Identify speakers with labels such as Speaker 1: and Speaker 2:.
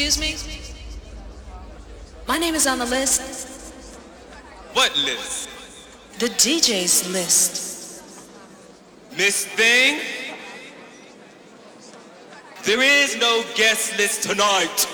Speaker 1: Excuse me? My name is on the list.
Speaker 2: What list?
Speaker 1: The DJ's list.
Speaker 2: Miss Thing? There is no guest list tonight.